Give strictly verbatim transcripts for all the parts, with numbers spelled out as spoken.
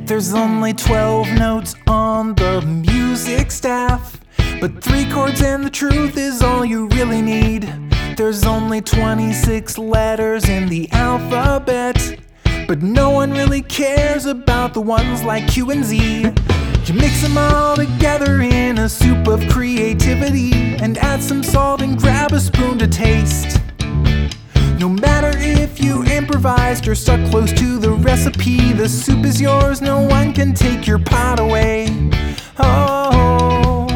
There's only twelve notes on the music staff, but three chords and the truth is all you really need. There's only twenty-six letters in the alphabet, but no one really cares about the ones like Q and Z. You mix them all together in a soup of creativity and add some salt and grab a spoon to taste. No matter if you improvised or stuck close to the recipe, the soup is yours, no one can take your pot away. Oh,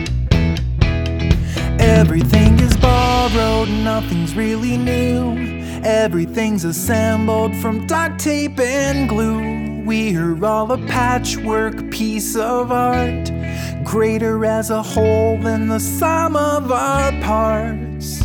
everything is borrowed, nothing's really new. Everything's assembled from duct tape and glue. We're all a patchwork piece of art, greater as a whole than the sum of our parts.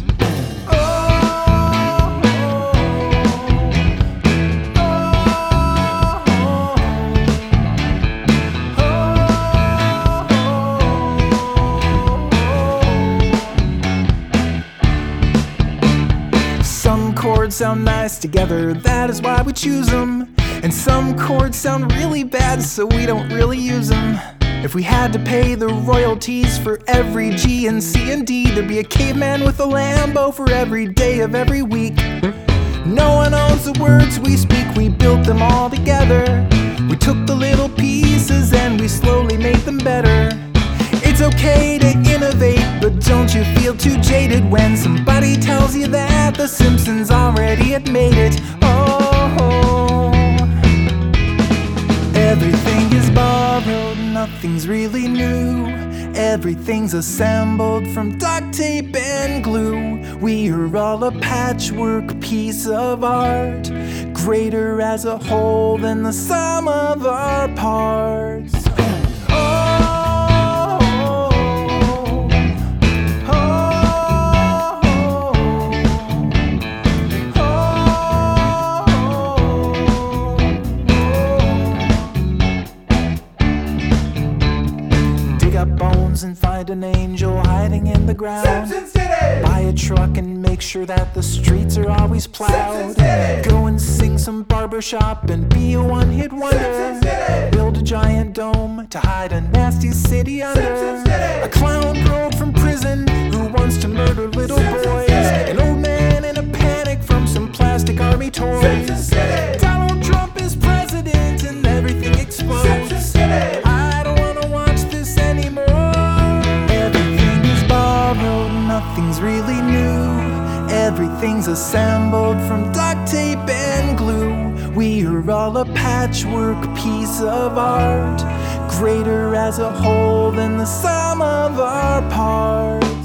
Some chords sound nice together, that is why we choose them. And some chords sound really bad, so we don't really use them. If we had to pay the royalties for every G and C and D, there'd be a caveman with a Lambo for every day of every week. No one owns the words we speak, we built them all together. We took the little pieces and we slowly made them better. It's okay to innovate, but don't you feel too jaded when somebody tells you that The Simpsons already had made it. Oh, everything is borrowed, nothing's really new. Everything's assembled from duct tape and glue. We are all a patchwork piece of art, greater as a whole than the sum of our parts. Bones and find an angel hiding in the ground. Simpsons did it! Buy a truck and make sure that the streets are always plowed. Simpsons did it! Go and sing some barbershop and be a one-hit wonder. Simpsons did it! Build a giant dome to hide a nasty city under. Simpsons did it! A clown broke from prison who wants to murder little Simpsons boys. did it! An old man in a panic from some plastic army toys. Simpsons did it! Donald Trump is president and everything explodes. Simpsons did it! I don't wanna watch this anymore. Everything is borrowed, nothing's really new. Everything's assembled from duct tape and glue. We are all a patchwork piece of art, greater as a whole than the sum of our parts.